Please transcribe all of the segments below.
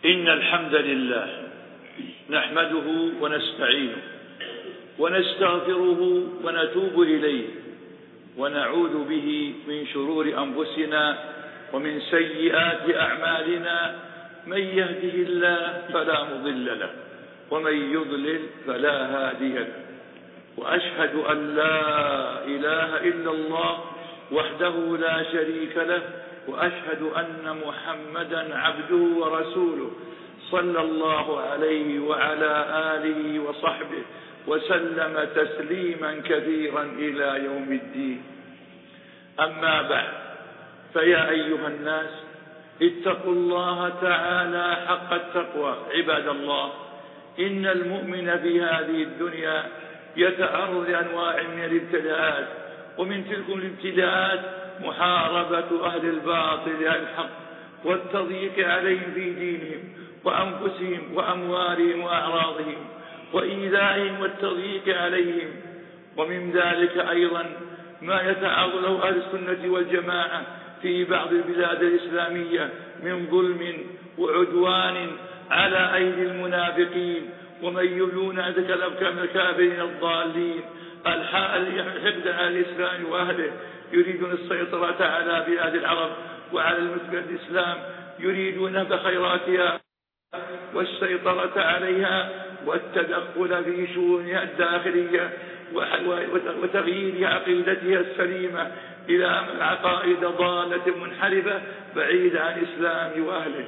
إن الحمد لله نحمده ونستعينه ونستغفره ونتوب إليه ونعوذ به من شرور أنفسنا ومن سيئات أعمالنا. من يهده الله فلا مضل له ومن يضلل فلا هادي له، وأشهد أن لا إله إلا الله وحده لا شريك له، وأشهد أن محمدا عبده ورسوله صلى الله عليه وعلى آله وصحبه وسلم تسليما كثيرا إلى يوم الدين. أما بعد، فيا أيها الناس اتقوا الله تعالى حق التقوى. عباد الله، إن المؤمن في هذه الدنيا يتعرض لأنواع من الابتلاءات، ومن تلك الابتلاءات محاربة أهل الباطل أهل الحق والتضييق عليهم في دينهم وأنفسهم وأموالهم وأعراضهم وإيذائهم والتضييق عليهم. ومن ذلك أيضا ما يتعرض له أهل السنة والجماعة في بعض البلاد الإسلامية من ظلم وعدوان على أيدي المنافقين ومن يبلون من الكافرين الضالين الحقد على الإسلام وأهله، يريدون السيطرة على بلاد العرب وعلى المسلمين الإسلام، يريدون بخيراتها والسيطرة عليها والتدخل في شؤونها الداخلية وتغيير عقيدتها السليمة إلى عقائد ضالة منحرفة بعيدة عن الإسلام وأهله.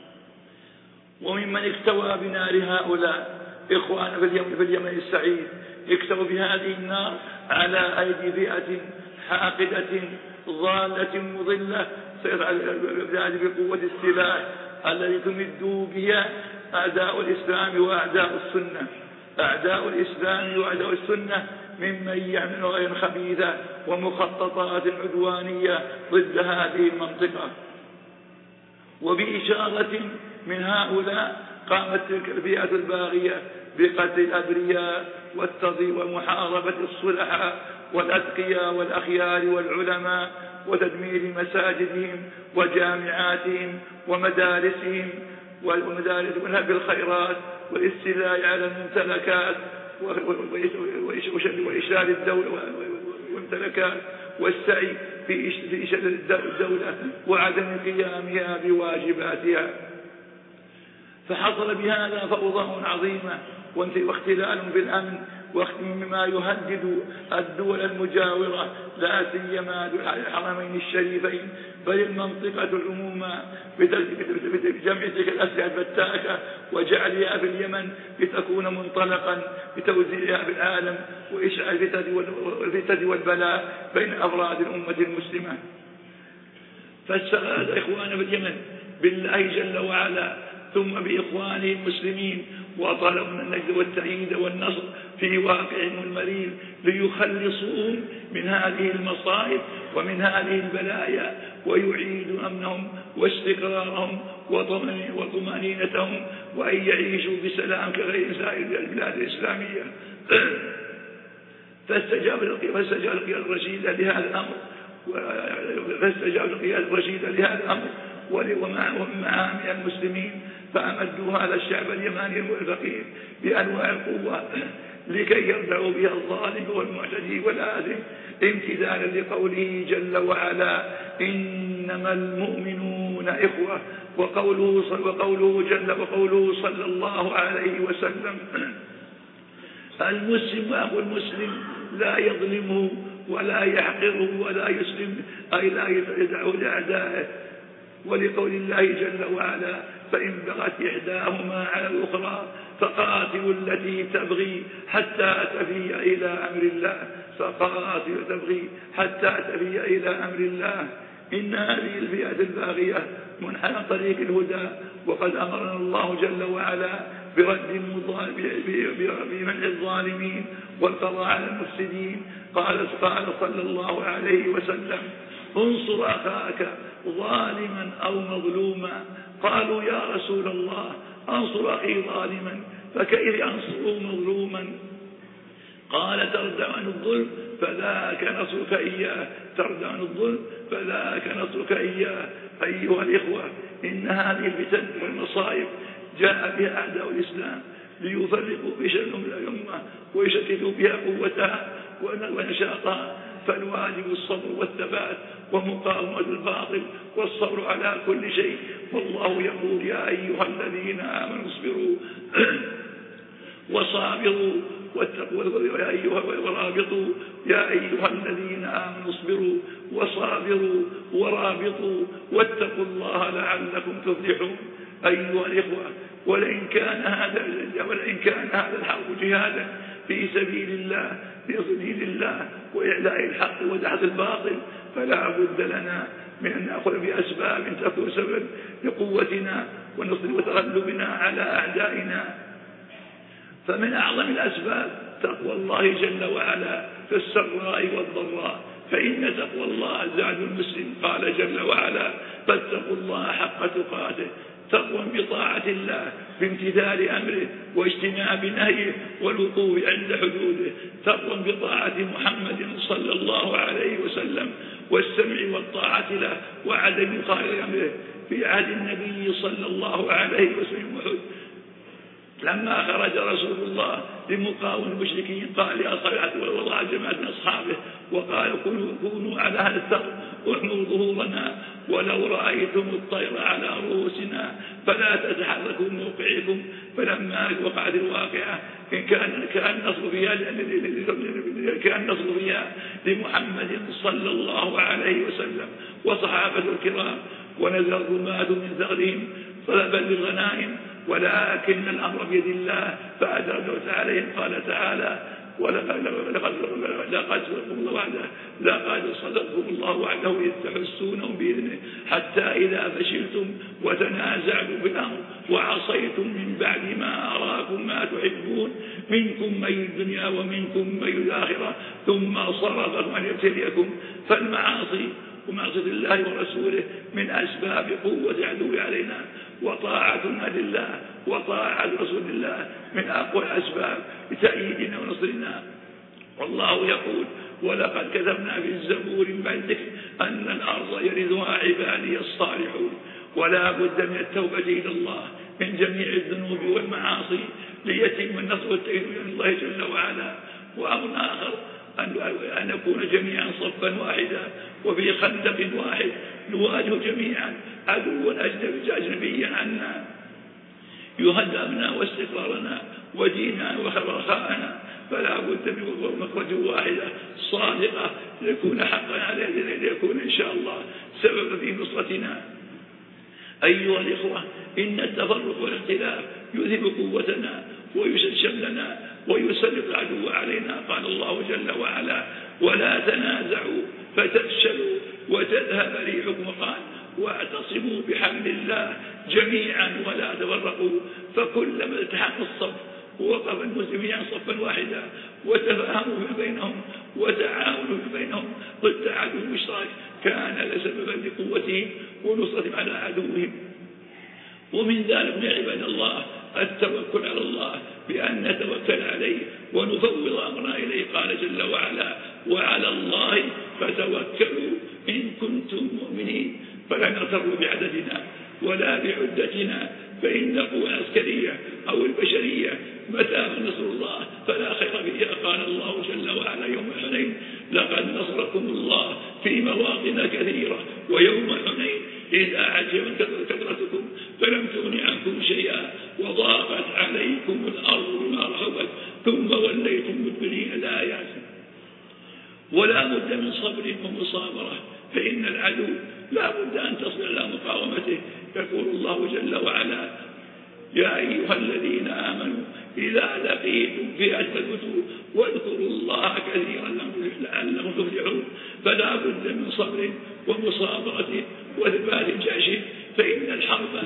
وممن اكتوى بنار هؤلاء إخوان في اليمن السعيد اكتوى بهذه النار على أيدي فئة حاقدة ضالة مضلة بقوة السلاح الذي تمد بها أعداء الإسلام وأعداء السنة. أعداء الإسلام وأعداء السنة ممن يعمل غير خبيثة ومخططات عدوانية ضد هذه المنطقة. وبإشارة من هؤلاء قامت تلك الفئة الباغية بقتل الأبرياء والتضييق ومحاربة الصلحاء والأتقياء والأخيار والعلماء وتدمير مساجدهم وجامعاتهم ومدارسهم ونهب الخيرات والاستيلاء على الممتلكات وإشلال الدولة والممتلكات والسعي في إشلال الدولة وعدم قيامها بواجباتها. فحصل بهذا فوضى عظيمة واختلال في الأمن مما يهدد الدول المجاورة لا سيما الحرمين الشريفين بل المنطقة العموما بجمع تلك الأسلحة الفتاكة وجعلها في اليمن لتكون منطلقا بتوزيعها في العالم وإشعال الفتن والبلاء بين أفراد الأمة المسلمة. فاستغاث إخواننا في اليمن بالله جل وعلا ثم بإخوانهم المسلمين وطلبوا النجد والتأييد والنصر في واقعهم المرير ليخلصوهم من هذه المصائب ومن هذه البلايا ويعيدوا أمنهم واستقرارهم وطمأنينتهم وأن يعيشوا بسلام كغير سائر البلاد الإسلامية. فاستجاب القيادة الرشيدة لهذا الأمر ومعها من المسلمين فأمدوا هذا الشعب اليماني الفقير بأنواع القوة لكي يردعوا بها الظالم والمعتدي والآثم امتثالا لقوله جل وعلا إنما المؤمنون إخوة وقوله صلى الله عليه وسلم المسلم أخو المسلم لا يظلمه ولا يحقره ولا يسلم أي لا يدعو لأعدائه. ولقول الله جل وعلا فإن بغت إحداهما على الأخرى فقاتلوا التي تبغي حتى تفيء إلى أمر الله إن هذه الفئة الباغية منحنى طريق الهدى، وقد أمرنا الله جل وعلا بمنع الظالمين والقضاء على المفسدين. قال صلى الله عليه وسلم انصر أخاك ظالما أو مظلوما. قالوا يا رسول الله أنصر أخي ظالما فكيف أنصره مظلوما؟ قال تردع عن الظلم فذاك نصرك إياه. أيها الإخوة، إن هذه الفتن والمصائب جاء بها أعداء الإسلام ليفرقوا بشأنهم الأمة ويشتتوا بها قوتها ونشاطها، فالواجب الصبر والثبات ومقاومة الباطل والصبر على كل شيء. والله يقول يا أيها الذين آمنوا اصبروا وصابروا ورابطوا، يا أيها الذين آمنوا اصبروا وصابروا ورابطوا واتقوا الله لعلكم تفلحون. أيها الإخوة، ولئن كان هذا الحق جهادا في سبيل الله لتضليل الله وإعلاء الحق ودحض الباطل، فلا بد لنا من أن نأخذ بأسباب تكون سبب لقوتنا ونصر وتغلبنا على أعدائنا. فمن أعظم الأسباب تقوى الله جل وعلا في السراء والضراء، فإن تقوى الله زاد المسلم. قال جل وعلا فاتقوا الله حق تقاته، تقوى بطاعة الله بامتثال أمره واجتناب نهيه والوقوف عند حدوده، تقوى بطاعة محمد صلى الله عليه وسلم والسمع والطاعة له وعدم خالف أمره. في عهد النبي صلى الله عليه وسلم لما خرج رسول الله لمقاومة المشركين قال لأصحابه والله جماعة من أصحابه وقال كونوا على هذا الثغر احموا ظهورنا ولو رأيتم الطير على رؤوسنا فلا تتحركوا من موقعكم. فلما وقعت الواقعة كان نصر فيها لمحمد صلى الله عليه وسلم وصحابته الكرام، ونزل الرماة من ثغرهم طلبا للغنائم، ولكن الأمر بيد الله فأدرجت عليهم. قال تعالى لقد صدقكم الله وعده إذ تحسونهم بإذنه حتى إذا فشلتم وتنازعتم في الأمر وعصيتم من بعد ما أراكم ما تحبون منكم من الدنيا ومنكم من الآخرة ثم صرفكم أن يبتليكم. فالمعاصي ومعصية الله ورسوله من أسباب قوة عدو علينا، وطاعتنا لله وطاعة رسول الله من أقوى الأسباب لتأييدنا ونصرنا. والله يقول ولقد كتبنا في الزبور بعد ذكر أن الأرض يرثها عبادي الصالحون. ولا بد من التوبة إلى الله من جميع الذنوب والمعاصي ليتم النصر والتأييد من الله جل وعلا. وأمر آخر أن نكون جميعا صفا واحدا وفي خندق واحد نواجه جميعا عدوا أجنبيا عنا يهدمنا واستقرارنا وديننا ورخاءنا. فلا بد من مخرج واحدة صادقة ليكون حقا علينا ليكون إن شاء الله سبب في نصرتنا. أيها الإخوة، إن التفرق والاختلاف يذهب قوتنا ويسد شملنا ويسلط العدو علينا. قال الله جل وعلا ولا تنازعوا فتفشلوا وتذهب ريحكم. قال واعتصموا بحبل الله جميعا ولا تفرقوا. فكلما التحق الصف ووقف المسلمين صفا واحدا وتفاهموا بينهم وتعاونوا بينهم ضد عدو مشترك كان لسببا لقوتهم ونصرتهم على عدوهم. ومن ذلك يا عباد الله التوكل على الله بأن نتوكل عليه ونفوض أمرنا إليه. قال جل وعلا وعلى الله فتوكلوا إن كنتم مؤمنين. فلا نغتر بعددنا ولا بعدتنا، فإن القوى العسكرية أو البشرية متى نصر الله فلا خير فيها. قال الله جل وعلا يوم حنين لقد نصركم الله في مواطن كثيرة ويوم حنين إذ أعجبت كثرتكم فلم تغن عنكم شيئا وضاقت عليكم الأرض بما رحبت ثم وليتم مدبرين. الآيات. ولا بد من صبر ومصابرة، فإن العدو لا بد أن تصبر على مقاومته. يقول الله جل وعلا يا أيها الذين آمنوا إذا لقيتم فئة فاثبتوا واذكروا الله كثيرا لعلكم تفلحون. فلا بد من صبر ومصابرة وثبات الجيش، فإن الحرب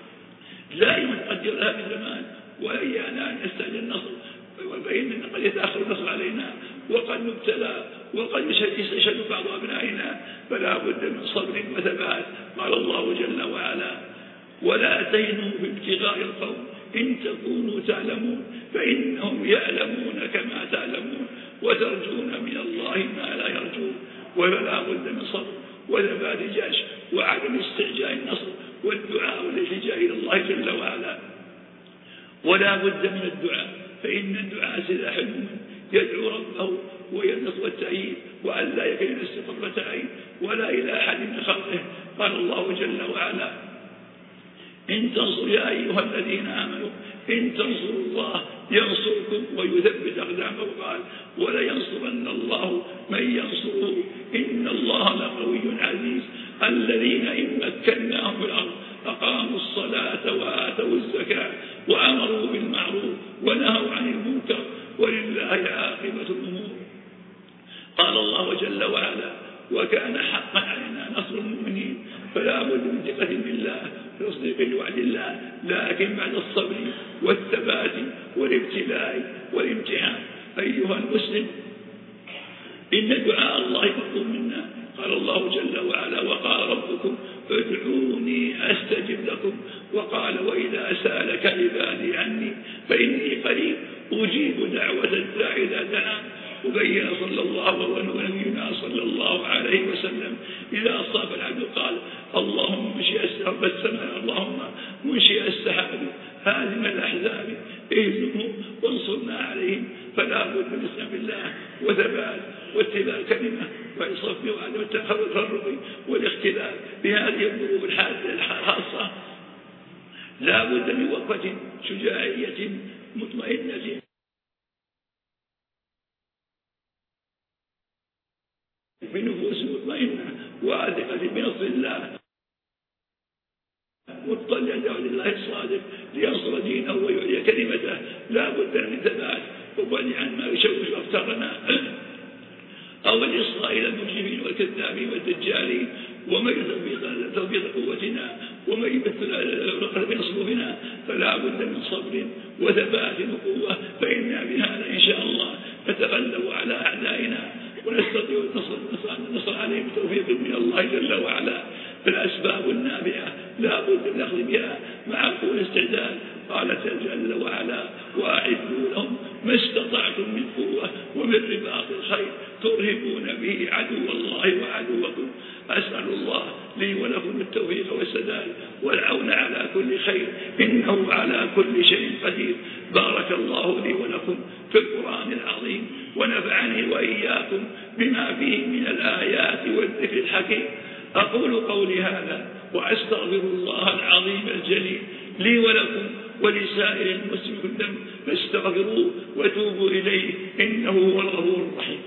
لا يقدر لها بزمان وإيانا أن يستعجل النصر، فإن قد يتأخر النصر علينا وقد نبتلى وقد يستشهد بعض أبنائنا. فلا بد من صبر وثبات. قال الله جل وعلا ولا تهنوا في ابتغاء القوم إن تكونوا تعلمون فإنهم يعلمون كما تعلمون وترجون من الله ما لا يرجون. ولا بد من صبر وثبات الجيش وعدم استعجال النصر والدعاء والالتجاء إلى الله جل وعلا. ولا بد من الدعاء، فإن الدعاء سلاح المؤمن، يدعو ربه وينصر التأييد وأن لا يكن نفسه طرفة عين ولا إلى أحد من خلقه. قال الله جل وعلا: إن تنصروا يا أيها الذين آمنوا إن تنصروا الله ينصركم ويثبت أقدامكم. قال: ولينصرن الله من ينصره إن الله لقوي عزيز. الذين إن مكناهم في الأرض أقاموا الصلاة وآتوا الزكاة وأمروا بالمعروف ونهوا عن المنكر ولله عاقبة الأمور. قال الله جل وعلا: وكان حقا علينا نصر المؤمنين. فلا بد من ثقة بالله وتصديق بوعد الله، لكن بعد الصبر والثبات والابتلاء والامتحان. أيها المسلم، إن دعاء الله مطلوب منا. قال الله جل وعلا: وقال ربكم ادعوني أستجب لكم. وقال: وإذا سألك عبادي عني فإني قريب أجيب دعوة الداعي إذا دعان. وبين صلى الله ونبينا صلى الله عليه وسلم إذا أصاب العبد قال: اللهم منشئ رب السماء، اللهم منشئ السحاب هازم الأحزاب اهزمهم وانصرنا عليهم. فلا بد من الاستعانة بالله وثبات واتباع الكلمة والصف وعدم التفرق والاختلاف بهذه الظروف الخاصة. لا بد من وقفة شجاعية مطمئنة بنفوس مطمئنة واثقة بنصر الله مطلع دعوة الله الصادق لينصر دينه ويعلي كلمته. لا بد من ثبات وبعد عن ما يشوش أفكارنا أو الإصغاء إلى المجرمين والكذابين والدجالين ومن تثبيط قوتنا ومن يمثل بنصرنا. فلا بد من صبر وثبات وقوة، فإنا بهذا إن شاء الله نتغلب على أعدائنا ونستطيع النصر عليهم بتوفيق من الله جل وعلا. فالأسباب النافعة لا بد من الأخذ بها مع كل استعداد. قال جل وعلا: وأعدوا لهم ما استطعتم من قوة ومن رباط الخيل ترهبون به عدو الله وعدوكم. أسأل الله لي ولكم التوفيق والسداد والعون على كل خير، إنه على كل شيء قدير. بارك الله لي ولكم في القرآن العظيم ونفعني وإياكم بما فيه من الآيات والذكر الحكيم. أقول قولي هذا وأستغفر الله العظيم الجليل لي ولكم ولسائر المسلمين كلهم، فاستغفروه وتوبوا إليه إنه هو الغفور الرحيم.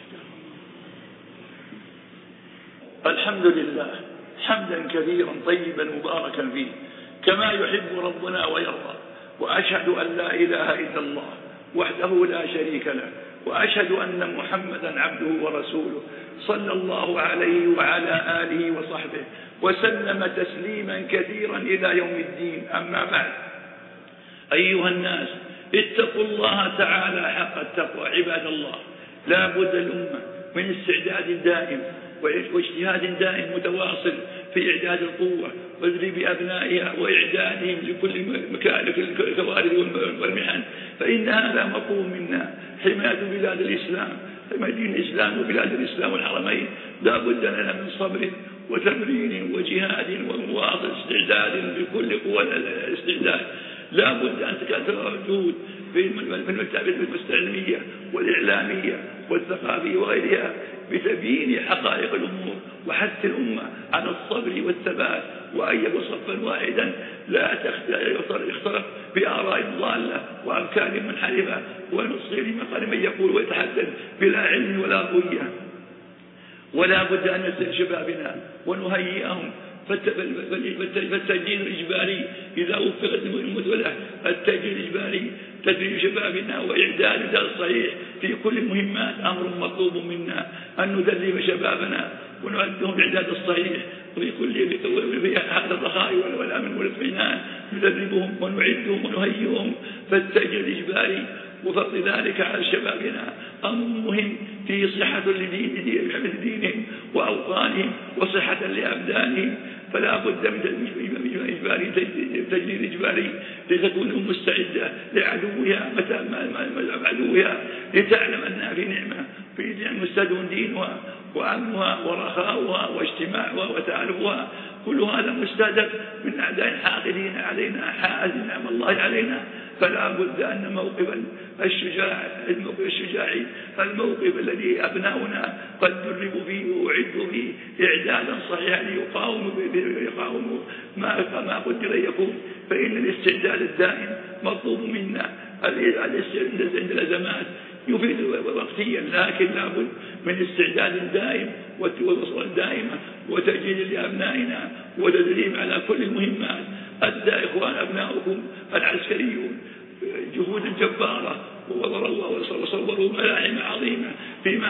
الحمد لله حمدا كثيرا طيبا مباركا فيه كما يحب ربنا ويرضى. وأشهد أن لا إله إلا الله وحده لا شريك له، وأشهد أن محمدا عبده ورسوله صلى الله عليه وعلى آله وصحبه وسلم تسليما كثيرا إلى يوم الدين. أما بعد، أيها الناس، اتقوا الله تعالى حق التقوى. عباد الله، لا بد الأمة من استعداد دائم واجتهاد دائم متواصل في إعداد القوة وتدريب أبنائها وإعدادهم لكل الكوارث والمحن، فإن هذا مطلوب منا. حماية بلاد الإسلام، حماية دين الإسلام وبلاد الإسلام والحرمين، لا بد لنا من صبر وتمرين وجهاد ومواصل استعداد بكل قوى الاستعداد. لا بد أن تكثر الجهود في المكاتب العلمية والإعلامية والثقافية وغيرها بتبيين حقائق الأمور وحث الأمة على الصبر والثبات، وأن يكون صفا واحدا لا يختلف بآراء ضالة وأفكار منحرفة ونصير لما قال من يقول ويتحدث بلا علم ولا قوية. ولا بد أن نسأل شبابنا ونهيئهم فالتجديد الإجباري إذا وفقت المدولة، التجديد الإجباري تدريب شبابنا وإعداد الإعداد الصحيح في كل المهمات أمر مطلوب منا، أن ندرب شبابنا ونؤدهم الإعداد الصحيح في كل في حالة الرخاء والأمن والاطمئنان، ندربهم ونعدهم ونهيئهم. فالتجديد الإجباري وفضل ذلك على شبابنا أمر مهم في صحة لدينهم وأوطانهم وصحة لأبدانهم. فلا بد من تجديد إجباري لتكون مستعدة لعدوها متى ما عدوها، لتعلم أنها في نعمة، في نعمة مستدون دينها وأمنها ورخاؤها واجتماعها وتعالفها. كل هذا مستهدف من أعداء حاقدين علينا حائز نعم الله علينا فلا بد أن موقف الشجاعي الموقف الذي أبناؤنا قد دربوا فيه وأعدوا فيه إعدادا صحيحا يقاوموا ما قدر يكون. فإن الاستعداد الدائم مطلوب منا. الاستعداد عند الأزمات يفيد وقتيا، لكن لابد من استعداد دائم ووصول دائمة وتجهيز لأبنائنا وتدريب على كل المهمات. أدى إخوان أبناؤكم العسكريون جهودا جبارة وصوروا ملاحم عظيمة فيما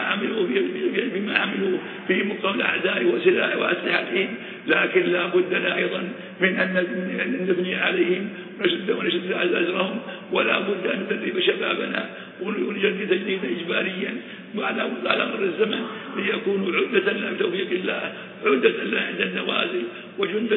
عملوا في مقاومة الأعداء وأسلحتهم، لكن لا بد لنا أيضا من أن نبني عليهم ونشد أزرهم، ولا بد أن ندرب شبابنا ونجدد تجديدا إجباريا على مر الزمن ليكونوا عدة لنا بتوفيق الله، عدة لنا عند النوازل وجندا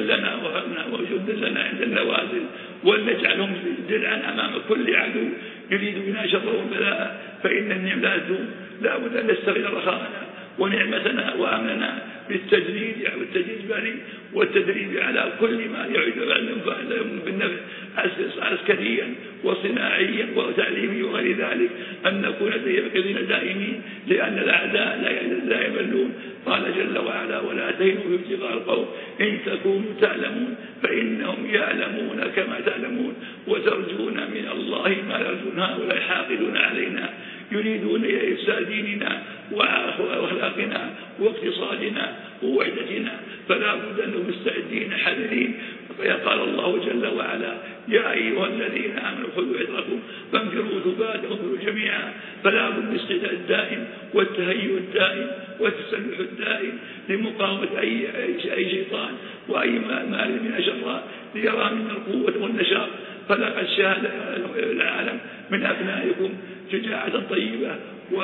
لنا عند النوازل، ولنجعلهم درعا أمام كل عدو يريد بنا شره وبلاء. فإن النعم لا تدوم، لا بد أن نستغل رخاءنا ونعمتنا وأمننا بالتجريد الإجباري والتدريب على كل ما يعد بالنفع عسكريا وصناعيا وتعليميا وغير ذلك، أن نكون يقظين دائمين، لأن الأعداء لا يملون. قال جل وعلا: ولا تهنوا في ابتغاء القوم إن تكونوا تعلمون فإنهم يعلمون كما تعلمون وترجون من الله ما يرجون هؤلاء حاقدون علينا يريدون إفساد ديننا وأخلاقنا واقتصادنا ووحدتنا، فلا بد أنهم مستعدين حذرين. فقال الله جل وعلا: يا أيها الذين آمنوا خذوا حذركم فانفروا ثبات وانفروا جميعا. فلا بد من الاستعداد الدائم والتهيؤ الدائم والتسلح الدائم لمقاومة أي شيطان وأي مال من أشراء ليرى منا القوة والنشاط. فلقد شاهد العالم من أبنائكم شجاعة طيبة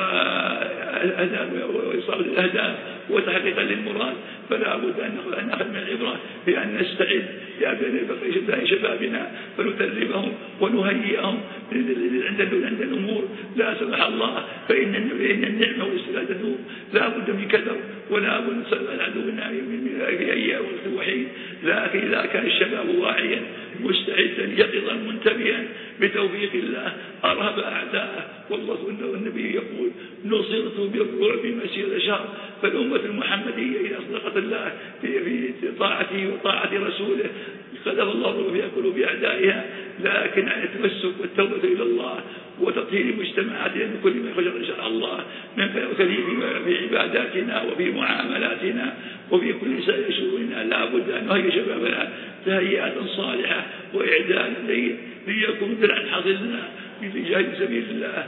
وإصابة الأهداف وتحقيقا للمراد، فلا بد أن نأخذ من العبرة بأن نستعد لأبناء شبابنا فندربهم ونهيئهم عند الأمور لا سمح الله، فإن النعمة والاستعداد تدوم. لا بد من كدر ولا بد من صلب العدو في أي وقت وحيد، لكن إذا كان الشباب واعيا مستعدا يقظا منتبها بتوفيق الله أرهب أعداءه. والله والنبي يقول: نصرت بالرعب مسيرة شهر. فالأمة المحمدية إذا أصدقت الله في طاعته وطاعة رسوله خلف الله الرعب في قلوب أعدائها، لكن عن التمسك والتوبة إلى الله وتطهير مجتمعاتنا من كل ما يخرج إن شاء الله من في عباداتنا وفي معاملاتنا وفي كل سائر شؤوننا. لا بد أن نهيئ شبابنا تهيئات صالحة وإعداد جيد ليكون درعا حصلنا في جهاد سبيل الله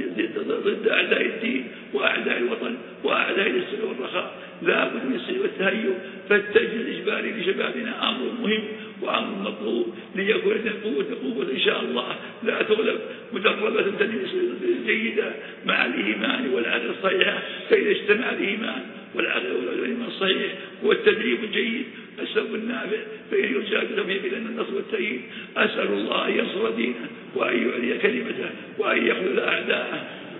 ضد أعداء الدين وأعداء الوطن وأعداء السلم والرخاء. لا بد من السلم والتهيؤ، فالتجهيز الإجباري لشبابنا أمر مهم وأمر مطلوب ليكون قوة إن شاء الله لا تغلب، مدربة جيدة مع الإيمان والعقل الصحيح. فإذا اجتمع الإيمان والعقل والإيمان الصحيح والتدريب الجيد السبب النافع فإن يرجى بتوفيق لنا النصر والتأييد. أسأل الله أن ينصر دينه وأن يعلي كلمته وأن يخذل أعداءه.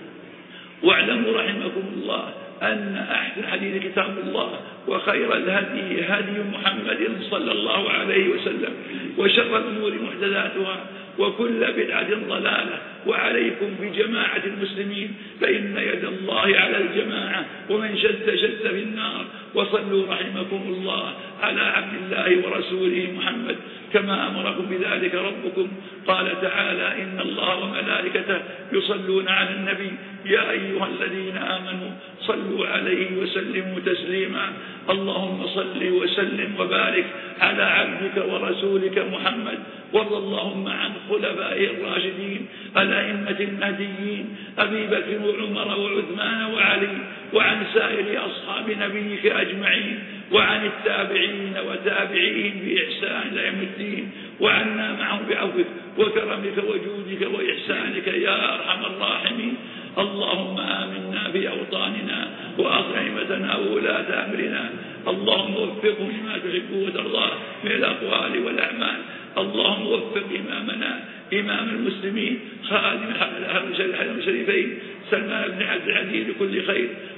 واعلموا رحمكم الله أن أحسن حديث كتاب الله وخير الهدي هدي محمد صلى الله عليه وسلم وشر الأمور محدثاتها وكل بدعة ضلالة. وعليكم بجماعة المسلمين فإن يد الله على الجماعة ومن شد شد في النار. وصلوا رحمكم الله على عبد الله ورسوله محمد كما أمركم بذلك ربكم. قال تعالى: إن الله وملائكته يصلون على النبي يا أيها الذين آمنوا صلوا عليه وسلموا تسليما. اللهم صل وسلم وبارك على عبدك ورسولك محمد. وارض اللهم عن خلفائه الراشدين الأئمة المهديين أبي بكر وعمر وعثمان وعلي وعن سائر أصحاب نبيك أجمعين وعن التابعين وتابعين بإحسان إلى يوم الدين وعنا معهم بعفوك وكرمك وجودك وإحسانك يا أرحم الراحمين. اللهم آمنا في أوطاننا وأصلح أئمتنا وولاة أمرنا. اللهم وفقهم لما تحب وترضى من الأقوال والأعمال. اللهم وفق إمامنا إمام المسلمين خادم الحرم الشريفين سلمان بن عبد العزيز بكل خير،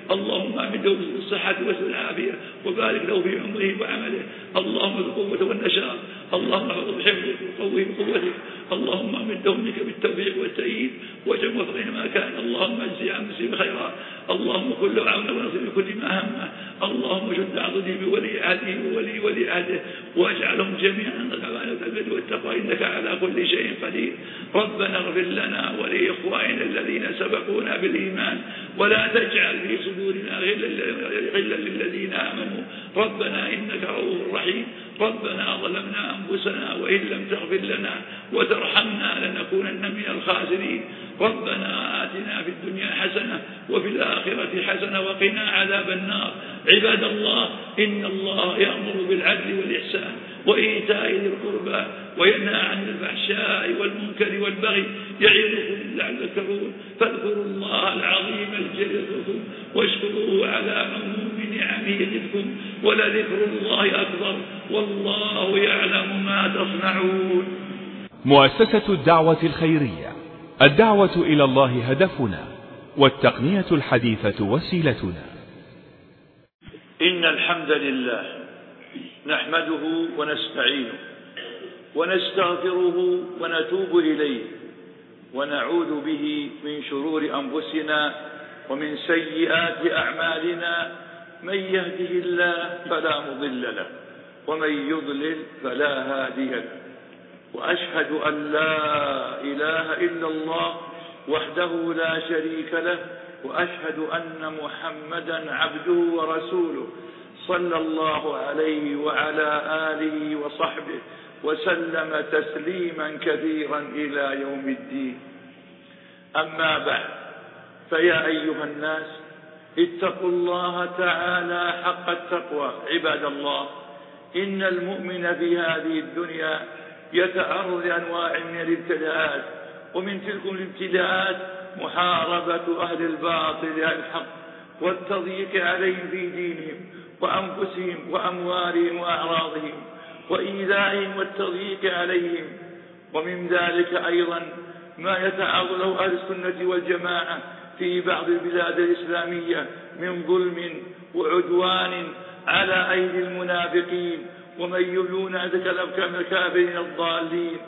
اللهم أمده بالصحة والعافية وبارك له في عمره وعمله. اللهم بالقوة والنشاط، اللهم احفظه بحفظك وقوه بقوتك. اللهم أمده منك بالتوفيق والتأييد واجعل موفقين ما كان. اللهم اجزي عن مسلم خيرا. اللهم كن له عون ونصير بكل ما همه. اللهم شد عضده بولي عهده وولي عهده واجعلهم جميعا على البر والتقوى إنك على كل شيء قدير. ربنا اغفر لنا ولإخواننا الذين سبقونا بالإيمان ولا تجعل في صدورنا غلا للذين آمنوا ربنا إنك رؤوف رحيم. ربنا ظلمنا أنفسنا وإن لم تغفر لنا وترحمنا لنكونن من الخاسرين. ربنا آتنا في الدنيا حسنة وفي الآخرة حسنة وقنا عذاب النار. عباد الله، إن الله يأمر بالعدل والإحسان وإيتاء ذي القربى وينهى عن الفحشاء والمنكر والبغي يعظكم لعلكم تذكرون. فاذكروا الله العظيم الجليل يذكركم واشكروه على عموم نعمه يزدكم ولذكر الله أكبر والله يعلم ما تصنعون. مؤسسة الدعوة الخيرية، الدعوة إلى الله هدفنا والتقنية الحديثة وسيلتنا. إن الحمد لله نحمده ونستعينه ونستغفره ونتوب إليه ونعوذ به من شرور أنفسنا ومن سيئات أعمالنا. من يهده الله فلا مضل له ومن يضلل فلا هادي له. وأشهد أن لا إله إلا الله وحده لا شريك له وأشهد أن محمدا عبده ورسوله صلى الله عليه وعلى آله وصحبه وسلم تسليما كثيرا إلى يوم الدين. أما بعد، فيا أيها الناس اتقوا الله تعالى حق التقوى. عباد الله، إن المؤمن في هذه الدنيا يتعرض لأنواع من الابتلاءات، ومن تلك الابتلاءات محاربة أهل الباطل أهل الحق والتضييق عليهم في دينهم وأنفسهم وأموالهم وأعراضهم وإيذائهم والتضييق عليهم. ومن ذلك أيضا ما يتعرض له أهل السنة والجماعة في بعض البلاد الإسلامية من ظلم وعدوان على أيدي المنافقين ومن يبلون ذلك الأفكار من الكافرين الضالين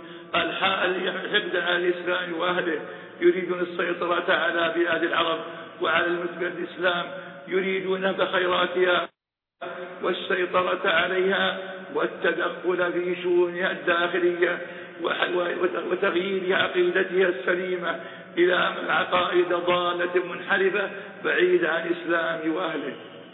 حقدا على الإسلام وأهله، يريدون السيطرة على بلاد العرب وعلى المسلمين الإسلام، يريدون نهب خيراتها والسيطرة عليها والتدخل في شؤونها الداخلية وتغيير عقيدتها السليمة إلى عقائد ضالة منحرفة بعيدة عن الإسلام وأهله.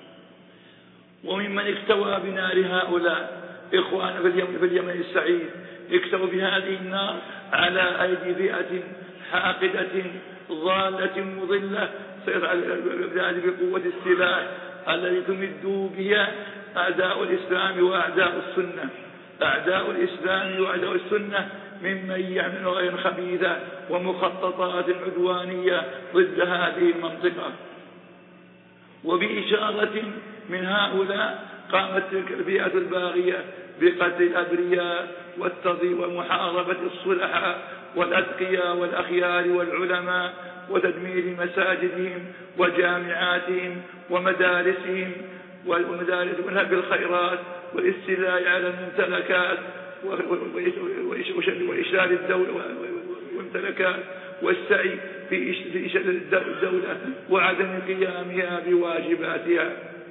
وممن اكتوى بنار هؤلاء إخوان في اليمن السعيد اكتووا بهذه النار على أيدي فئة حاقدة ضالة مضلة سيطرة بقوة السلاح الذي تمد بها أعداء الإسلام وأعداء السنة. أعداء الإسلام وأعداء السنة ممن يعمل غير خبيثة ومخططات عدوانية ضد هذه المنطقة. وبإشارة من هؤلاء قامت تلك الفئة الباغية بقتل الأبرياء ومحاربة الصلحاء والأتقياء والأخيار والعلماء وتدمير مساجدهم وجامعاتهم ومدارسهم ونهب الخيرات والاستيلاء على الممتلكات وإشلال الدولة والممتلكات والسعي في إشلال الدولة وعدم قيامها بواجباتها.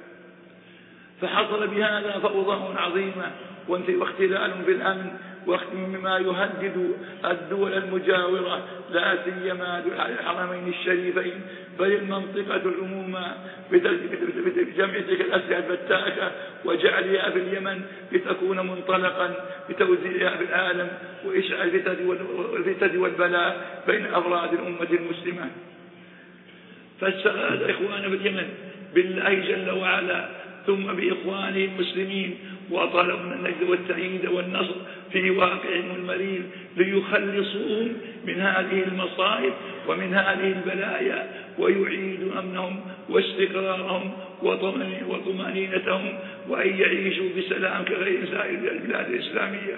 فحصل بهذا فوضى عظيمة واختلال بالأمن مما يهدد الدول المجاورة لا سيما الحرمين الشريفين بل المنطقة عموما بجمع تلك الأسلحة الفتاكة وجعلها في اليمن لتكون منطلقا لتوزيعها في العالم وإشعال الفتن والبلاء بين أفراد الأمة المسلمة. فاستغاث إخواننا في اليمن بالله جل وعلا ثم بإخوانه المسلمين وطلبوا النجد والتأييد والنصر في واقعهم المرير ليخلصوهم من هذه المصائب ومن هذه البلايا ويعيدوا أمنهم واستقرارهم وطمأنينتهم وأن يعيشوا بسلام كغير سائر البلاد الإسلامية.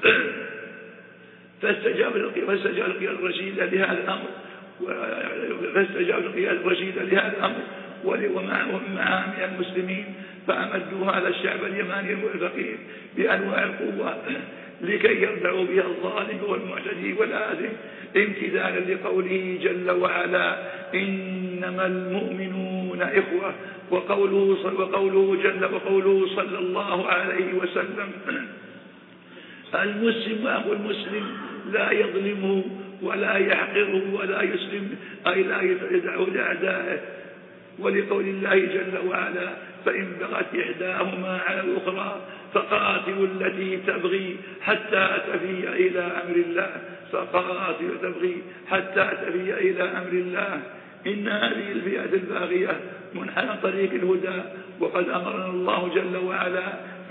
فاستجاب القيادة الرشيدة لهذا الأمر ومعها من المسلمين، فأمدوا هذا الشعب اليماني الفقير بأنواع القوة لكي يردعوا بها الظالم والمعتدي والآثم، امتثالا لقوله جل وعلا: إنما المؤمنون إخوة، وقوله صلى الله عليه وسلم: المسلم أخو المسلم لا يظلمه ولا يحقره ولا يسلم، أي لا يدعه لأعدائه. ولقول الله جل وعلا: فإن بغت إحداهما على الأخرى فقاتلوا التي تبغي حتى تفيء إلى أمر الله، فقاتلوا تبغي حتى تفيء إلى أمر الله. إن هذه الفئة الباغية منحنى طريق الهدى، وقد أمرنا الله جل وعلا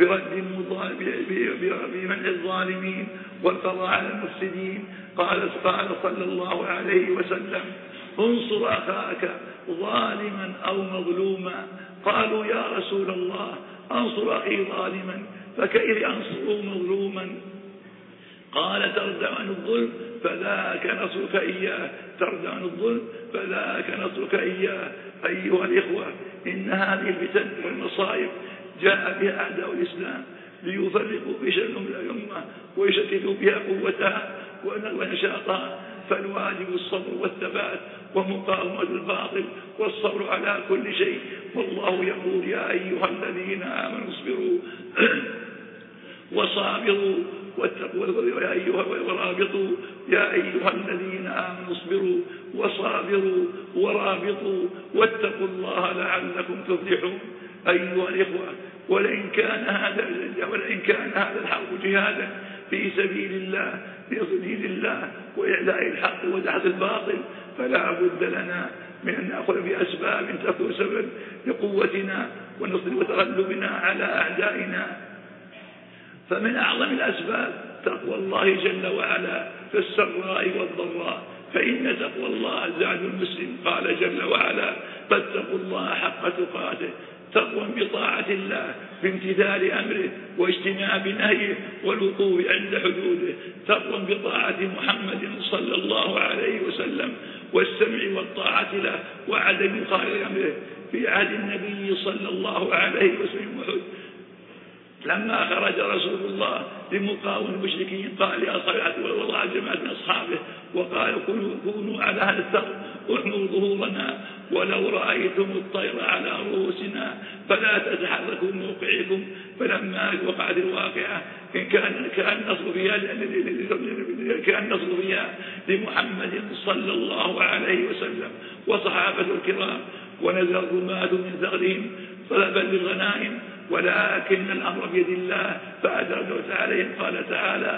بمنع الظالمين والقضاء على المفسدين. قال صلى الله عليه وسلم: انصر أخاك ظالما أو مظلوما. قالوا: يا رسول الله، أنصر أخي ظالما فكيف أنصره مظلوما؟ قال: تردع عن الظلم فذاك نصرك إياه، تردع عن الظلم فذاك نصرك إياه. أيها الإخوة، إن هذه الفتن والمصائب جاء بها أعداء الإسلام ليفرقوا بشأنهم الأمة ويشتتوا بها قوتها ونشاطها، فالواجب الصبر والثبات ومقاومة الباطل والصبر على كل شيء. والله يقول: يا أيها الذين آمنوا اصبروا وصابروا ورابطوا، يا أيها الذين آمنوا اصبروا وصابروا ورابطوا واتقوا الله لعلكم تفلحون. أيها الإخوة، ولئن كان هذا الحرب جهادا في سبيل الله بإذن الله وإعلاء الحق ودحض الباطل، فلا بد لنا من أن نأخذ بأسباب تكون سبب لقوتنا ونصر وتغلبنا على أعدائنا. فمن أعظم الأسباب تقوى الله جل وعلا في السراء والضراء، فإن تقوى الله زاد المسلم. قال جل وعلا: فاتقوا الله حق تقاته، تقوى بطاعة الله بامتثال أمره واجتناب نهيه والوقوف عند حدوده، تقوى بطاعة محمد صلى الله عليه وسلم والسمع والطاعة له وعدم مخالفة أمره. في عهد النبي صلى الله عليه وسلم لما خرج رسول الله لمقاومة المشركين قال لأصحابه وضع جماعة من أصحابه وقال: كونوا على هذا الثغر احموا ظهورنا، ولو رأيتم الطير على رؤوسنا فلا تتحركوا من موقعكم. فلما وقعت الواقعة كان نصر فيها لمحمد صلى الله عليه وسلم وصحابته الكرام، ونزل الرماة من ثغرهم طلبا للغنائم، ولكن الأمر بيد الله فأدرجت عليهم. قال تعالى: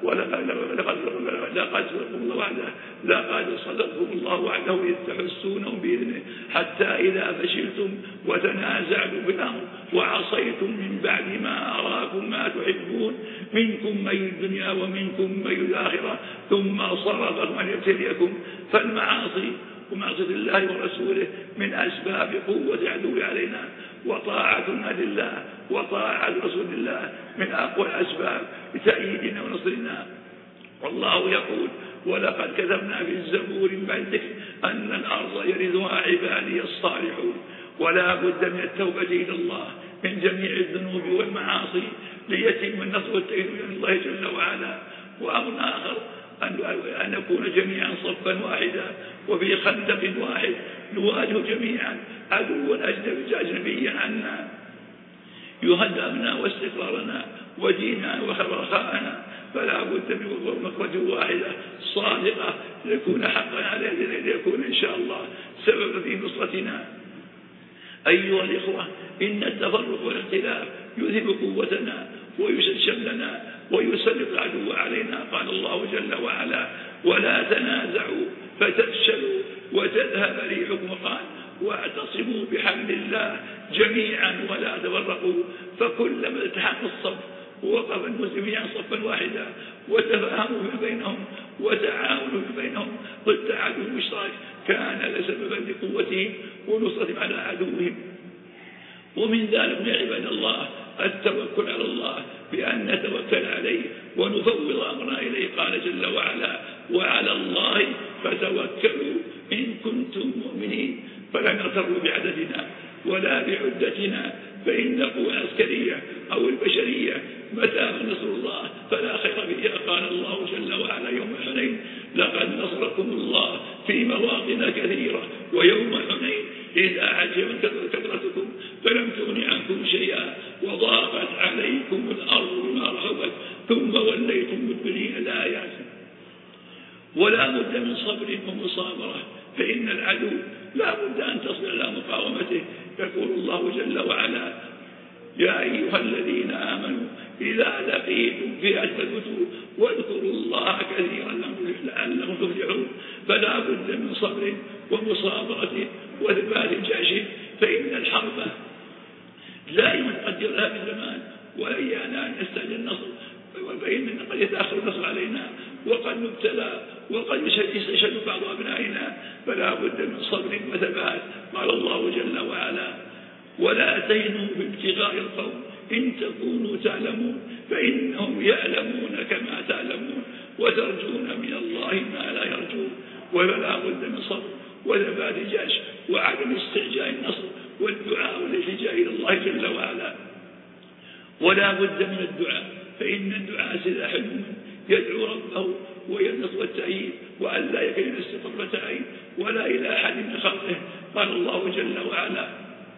لقد صدقكم الله وعده إذ تحسونهم بإذنه حتى إذا فشلتم وتنازعتم بالأمر وعصيتم من بعد ما أراكم ما تحبون منكم من الدنيا ومنكم من الآخرة ثم صرفكم أن يبتليكم. فالمعاصي ومعصية الله ورسوله من أسباب قوة عدو علينا، وطاعتنا لله وطاعة رسول الله من أقوى الأسباب لتأييدنا ونصرنا. والله يقول: ولقد كتبنا في الزبور من بعد الذكر أن الأرض يرثها عبادي الصالحون. ولا بد من التوبة إلى الله من جميع الذنوب والمعاصي ليتم النصر والتأييد من الله جل وعلا. وأمر آخر أن نكون جميعا صفا واحدا وفي خندق واحد نواجه جميعا عدوا أجنبيا عنا يهدمنا واستقرارنا وديننا ورخاءنا. فلا بد من مخرج واحدة صادقة ليكون حقا علينا، ليكون إن شاء الله سبب في نصرتنا. أيها الإخوة، إن التفرق والاختلاف يذهب قوتنا ويشد شملنا ويسلط العدو علينا. قال الله جل وعلا: ولا تنازعوا فتفشلوا وتذهب ريحكم. قال: واعتصموا بحبل الله جميعا ولا تفرقوا. فكلما التحق الصف ووقف المسلمين صفا واحدا وتفاهموا بينهم وتعاونوا بينهم ضد عدو مشترك كان سببا لقوتهم ونصرتهم على عدوهم. ومن ذلك يا عباد الله التوكل على الله، بأن نتوكل عليه ونفوض أمرنا إليه. قال جل وعلا: وعلى الله فتوكلوا إن كنتم مؤمنين. ولا نغتر بعددنا ولا بعدتنا، فإن القوى العسكرية أو البشرية متى نصر الله فلا خير فيها. قال الله جل وعلا يوم حنين: لقد نصركم الله في مواطن كثيرة ويوم حنين إذ أعجبت كثرتكم فلم تغن عنكم شيئا وضاقت عليكم الأرض بما رحبت ثم وليتم مدبرين. الآيات. ولا بد من صبر ومصابرة، فإن العدو لا بد أن تصبر على مقاومته. يقول الله جل وعلا: يا أيها الذين آمنوا إذا لقيتم فئة فاثبتوا واذكروا الله كثيرا لعلكم تفلحون. فلا بد من صبر ومصابرة وثبات الجيش، فإن الحرب لا يقدر لها في الزمان وإيانا أن يستعجل النصر، فإننا قد يتأخر النصر علينا وقد نبتلى وقد يشهد بعض أبنائنا، فلا بد من صبر وثبات. قال الله جل وعلا: ولا تهنوا بابتغاء القوم إن تكونوا تعلمون فإنهم يعلمون كما تعلمون وترجون من الله ما لا يرجون. ولا بد من صبر وثبات الجيش وعدم استعجال النصر والدعاء والالتجاء إلى الله جل وعلا. ولا بد من الدعاء، فإن الدعاء سلاح المؤمن يدعو ربه وينص والتأييد وأن لا يكن نفسه طرفة عين ولا إلى أحد من خلقه. قال الله جل وعلا: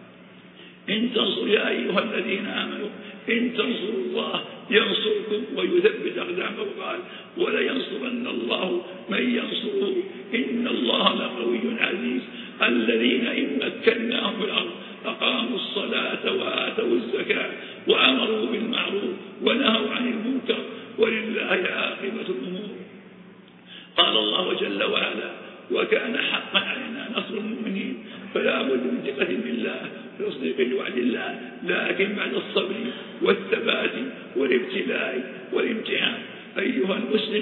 إن تنصروا يا أيها الذين آمنوا إن تنصروا الله ينصركم ويثبت أقدامكم. قال: ولينصرن الله من ينصره إن الله لقوي عزيز. الذين إن مكناهم في الأرض أقاموا الصلاة وآتوا الزكاة وأمروا بالمعروف ونهوا عن المنكر ولله عاقبة الأمور. قال الله جل وعلا: وكان حقا علينا نصر المؤمنين. فلا بد من ثقة بالله وتصديق بوعد الله، لكن بعد الصبر والثبات والابتلاء والامتحان. أيها المسلم،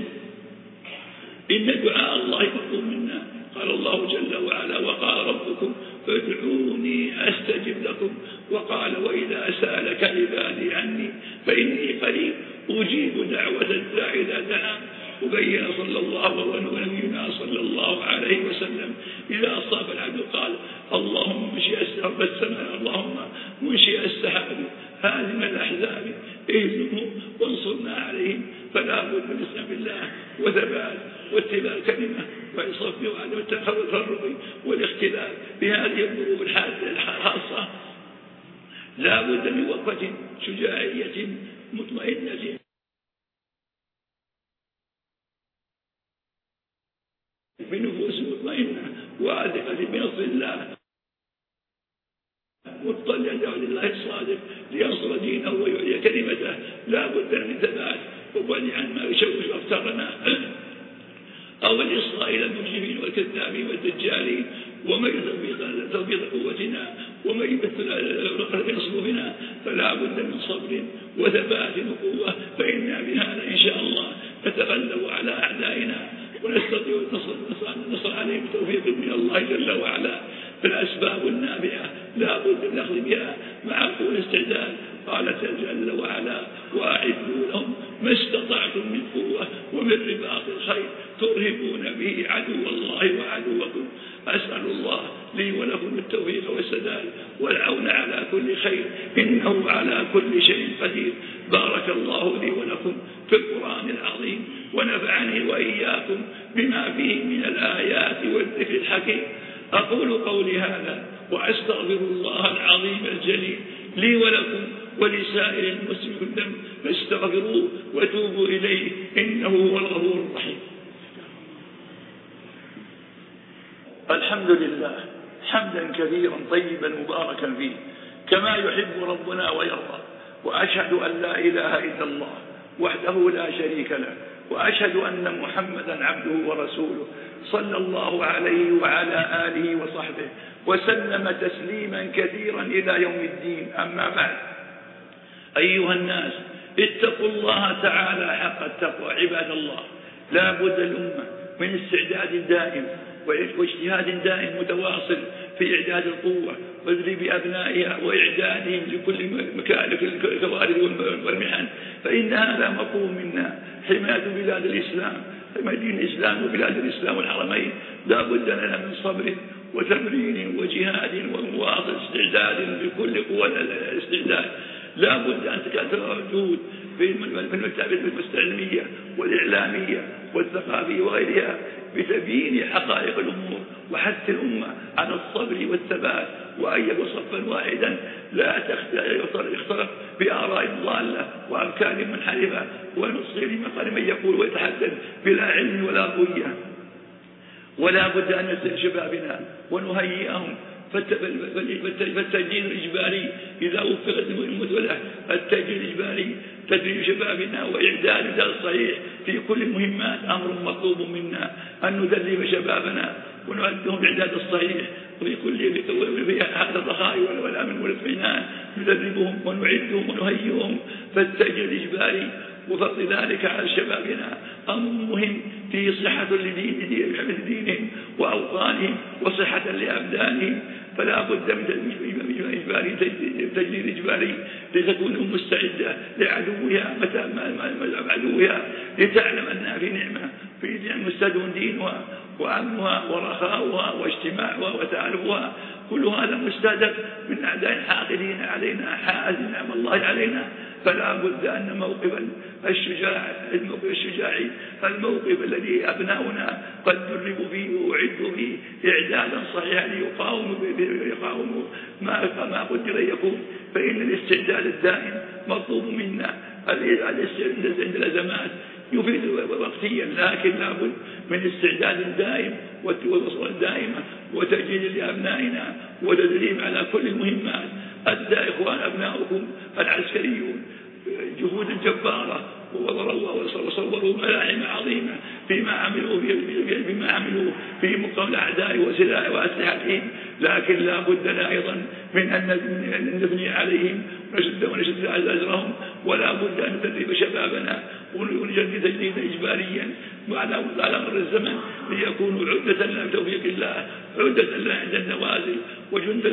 إن دعاء الله مطلوب منا. قال الله جل وعلا: وقال ربكم فادعوني أستجب لكم. وقال: وإذا سألك عبادي عني فإني قريب أجيب دعوة الداعي إذا دعان. وبين صلى الله ونبينا صلى الله عليه وسلم إذا أصاب العبد قال: اللهم منشئ السحاب السماء، اللهم منشئ السحاب هازم الأحزاب اهزمهم وانصرنا عليهم. فلا بد من الاستعانة بالله وثبات واتباع الكلمة والصف وعدم التفرق والاختلاف بهذه الظروف الخاصة. لا بد من وقفة شجاعية مطمئنة بنفوس مطمئنة واثقة بنصر الله مطلع دعوة الله الصادق لينصر دينه ويعلي كلمته. لا بد من ثبات وبعد عن ما يشوش أفكارنا أو الإصغاء إلى المجرمين والكذابين والدجالين ومن تضبيط قوتنا ومن يبث ينصر بنا. فلا بد من صبر وثبات وقوة، فإنا بهذا إن شاء الله نتغلب على أعدائنا ونستطيع النصر عليهم بتوفيق من الله جل وعلا. فالأسباب النافعة لا بد من الأخذ بها مع قوة الاستعداد. قال جل وعلا: وأعدوا لهم ما استطعتم من قوة ومن رباط الخيل ترهبون به عدو الله وعدوكم. أسأل الله لي ولكم التوفيق والسداد والعون على كل خير، إنه على كل شيء قدير. بارك الله لي ولكم في القرآن العظيم ونفعني وإياكم بما فيه من الآيات والذكر الحكيم. أقول قولي هذا وأستغفر الله العظيم الجليل لي ولكم ولسائر المسلمين كلهم، فاستغفروه وتوبوا إليه إنه هو الغفور الرحيم. الحمد لله حمدا كثيرا طيبا مباركا فيه كما يحب ربنا ويرضى. وأشهد أن لا إله إلا الله وحده لا شريك له، وأشهد أن محمدا عبده ورسوله صلى الله عليه وعلى آله وصحبه وسلم تسليما كثيرا إلى يوم الدين. أما بعد، أيها الناس، اتقوا الله تعالى حق التقوى. عباد الله، لا بد الأمة من استعداد دائم واجتهاد دائم متواصل في إعداد القوة وتدريب أبنائها وإعدادهم لكل الكوارث والمحن، فإن هذا مطلوب منا. حماية بلاد الإسلام، مدينة الإسلام وبلاد الإسلام والحرمين، لا بد لنا من صبر وتمرين وجهاد ومواصل استعداد بكل قوى الاستعداد. لا بد أن تكثر الجهود في المكاتب العلمية والإعلامية والثقافية وغيرها بتبيين حقائق الأمور وحث الأمة على الصبر والثبات، وأن يكون صفا واحدا لا يختلف بآراء ضالة وأفكار منحرفة ونصير لمقال من يقول ويتحدث بلا علم ولا قوية. ولا بد أن نسأل شبابنا ونهيئهم فالتجديد الإجباري إذا وفقت المثلة التجديد الإجباري تدريب شبابنا وإعداد الإعداد الصحيح في كل المهمات أمر مطلوب منا، أن ندرب شبابنا ونعدهم الإعداد الصحيح وفي كل في هذا الرخاء والأمن والاطمئنان ندربهم ونعدهم ونهيئهم. فالتجديد الإجباري وفضل ذلك على شبابنا أمر مهم في صحة لدينهم وأوطانهم وصحة لأبدانهم. فلا بد من إجباري تجديد إجباري لتكون مستعدة لعدوها متى ما عدوها، لتعلم أنها في نعمة مستدون دينها وأمنها ورخاؤها واجتماعها وتعالفها. كل هذا مستهدف من أعداء حاقدين علينا حائز نعم الله علينا. فلا بد أن موقف الشجاع الموقف الذي أبناؤنا قد دربوا فيه وأعدوا فيه إعدادا صحيحا يقاوموا ما قدر يكون. فإن الاستعداد الدائم مطلوب منا. الاستعداد عند الأزمات يفيد وقتيا، لكن لابد من استعداد دائم ووصول دائمة وتجهيز لأبنائنا وتدريب على كل المهمات. أدى إخوان أبناؤكم العسكريون جهود جبارة وصوروا ملاحم عظيمة فيما عملوا في مقاومة الأعداء وسلاح وأسلحتهم، لكن لا بد لنا أيضا من أن نبني عليهم ونشد أجرهم. ولا بد أن ندرب شبابنا ونجدد تجديدا إجباريا على مر الزمن ليكونوا عدة لنا بتوفيق الله، عدة لنا عند النوازل وجند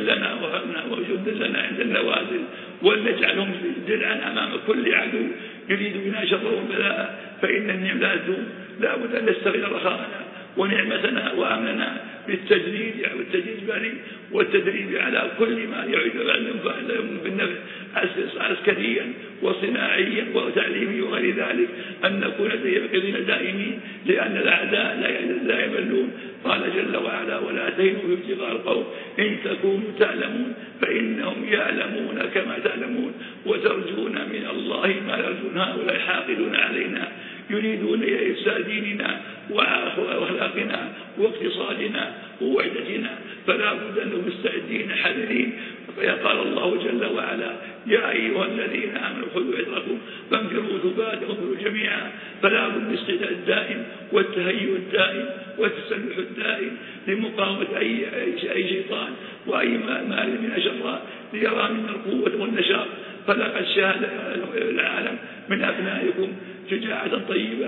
لنا عند النوازل، ولنجعلهم درعا أمام كل عدو يريد بنا شره وبلاء. فإن النعم لا تدوم، لا بد أن نستغل رخاءنا ونعمتنا وأمننا بالتجريد الإجباري والتدريب على كل ما يعيد بالنفع عسكريا وصناعيا وتعليميا وغير ذلك، أن نكون يقظين دائمين، لأن الأعداء لا يملون. قال جل وعلا: ولا تهنوا في ابتغاء القوم إن تكونوا تعلمون فإنهم يعلمون كما تعلمون وترجون من الله ما يرجون هؤلاء حاقدون علينا يريدون إفساد ديننا وأخلاقنا واقتصادنا ووحدتنا. فلا بد أن مستعدين حذرين. فقال الله جل وعلا: يا أيها الذين آمنوا خذوا حذركم فانفروا ثبات وانفروا جميعا. فلا بد من الاستعداد الدائم والتهيؤ الدائم والتسلح الدائم لمقاومة أي شيطان وأي مال من أشرار ليرى منا القوة والنشاط. فلقد شاهد العالم من أبنائكم شجاعة طيبة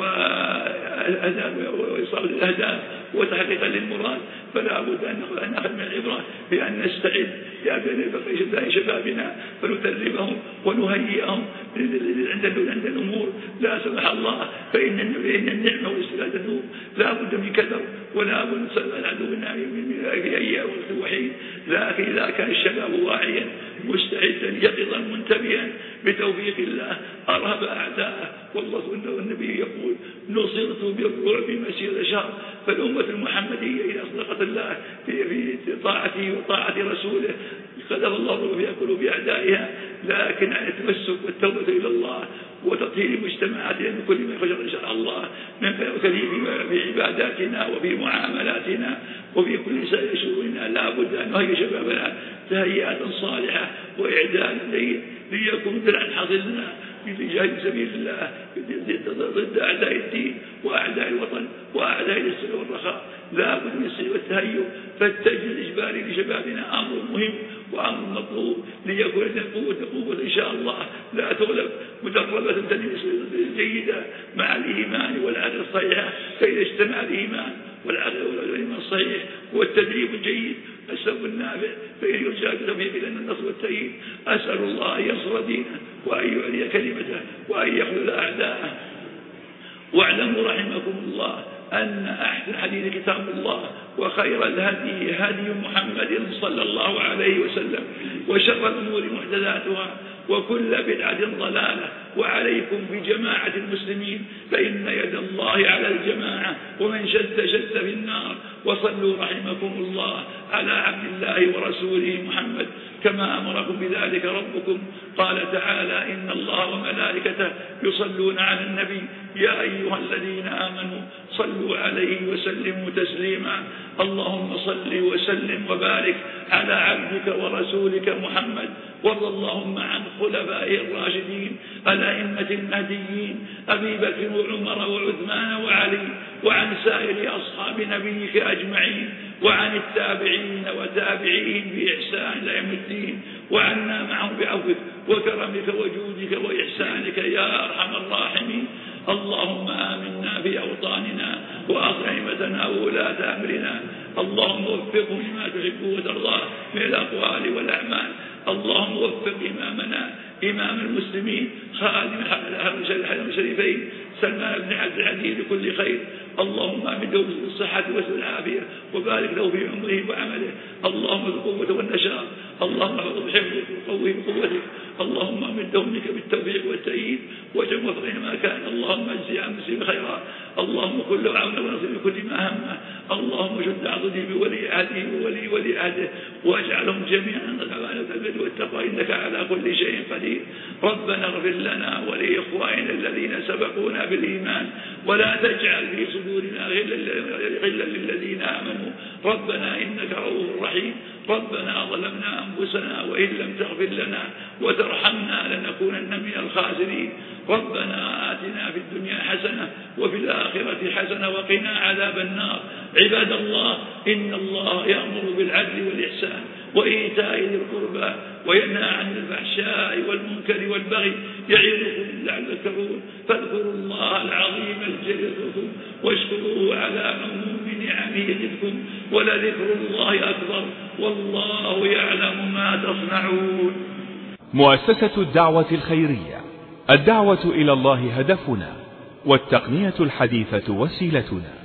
وإصابة الأهداف وتحقيقا للمراد. فلا بد أن نأخذ من العبرة بأن نستعد لأبناء شبابنا فندربهم ونهيئهم عند الأمور لا سمح الله. فإن النعمة والاستعداد تدوم، لا بد من كثر ولا بد من صلب العدو في أي وقت وحيد. لكن إذا كان الشباب واعيا مستعدا يقظا منتبها بتوفيق الله أرهب أعداءه. والله والنبي يقول: نصرت بالرعب مسير شهر. فالأمة المحمدية إذا أصدقت الله في طاعته وطاعة رسوله قدر الله فيها قلوب أعدائها. لكن عن التمسك والتوبة إلى الله وتطهير المجتمعات من كل ما فجر إن شاء الله من في عباداتنا وفي معاملاتنا وفي كل شؤوننا. لا بد أن نهيئ شبابنا تهيئة صالحة وإعداد ليكون درعا حصلنا في جهاد سبيل الله ضد أعداء الدين وأعداء الوطن وأعداء السلم والرخاء. لا بد من السلم والتهيؤ. فالتجهيز الإجباري لشبابنا أمر مهم وأمر مطلوب ليكون قوة إن شاء الله لا تغلب مدربة جيدة مع الإيمان والعقل الصحيح. فإذا اجتمع الإيمان والعقل والإيمان الصحيح والتدريب الجيد السبب النافع فإن يرجع بتوفيق لنا النصر والتأييد. أسأل الله أن ينصر دينه وأن يعلي كلمته وأن يخذل أعداءه. واعلموا رحمكم الله أن أحسن الحديث كتاب الله، وخير الهدي هدي محمد صلى الله عليه وسلم، وشر الأمور محدثاتها، وكل بدعة ضلالة. وعليكم بجماعة المسلمين، فإن يد الله على الجماعة، ومن شد في النار. وصلوا رحمكم الله على عبد الله ورسوله محمد كما أمركم بذلك ربكم. قال تعالى: إن الله وملائكته يصلون على النبي يا أيها الذين آمنوا صلوا عليه وسلموا تسليما. اللهم صل وسلم وبارك على عبدك ورسولك محمد، وارض اللهم عن خلفائه الراشدين الأئمة المهديين أبي بكر وعمر وعثمان وعلي، وعن سائر أصحاب نبيك أجمعين، وعن التابعين وتابعين بإحسان إلى يوم الدين، وعنا معهم بعفوك وكرمك وجودك وإحسانك يا أرحم الراحمين. اللهم آمنا في أوطاننا وأصلح أئمتنا وولاة أمرنا. اللهم وفقهم لما تحب وترضى من الأقوال والأعمال. اللهم وفق إمامنا إمام المسلمين خادم الحرمين الشريفين سلمان بن عبد العزيز بكل خير. اللهم أمده بالصحة والعافية، وبارك له في عمره وعمله. اللهم القوة والنشاط، اللهم احفظه بحفظك وقوه بقوتك. اللهم أمده منك بالتوفيق والتأييد واجعل وفقه ما كان. اللهم اجزي عن مسلم خيرا. اللهم كن له عون ونصر بكل ما همه. اللهم شد عضده بولي عهده وولي عهده، واجعلهم جميعا على البر والتقوى إنك على كل شيء قدير. ربنا اغفر لنا ولإخواننا الذين سبقونا بالإيمان، ولا تجعل في صدورنا غلا للذين آمنوا. ربنا إنك رؤوف رحيم. ربنا ظلمنا أنفسنا وإن لم تغفر لنا وترحمنا لنكونن من الخاسرين. ربنا آتنا في الدنيا حسنة وفي الآخرة حسنة وقنا عذاب النار. عباد الله، إن الله يأمر بالعدل والإحسان وإيتاء ذي القربى وينهى عن الفحشاء والمنكر والبغي يعظكم لعلكم تذكرون. فاذكروا الله العظيم الجليل يذكركم، واشكروه على عموم نعمه يزدكم، ولذكر الله أكبر، والله يعلم ما تصنعون. مؤسسة الدعوة الخيرية. الدعوة إلى الله هدفنا، والتقنية الحديثة وسيلتنا.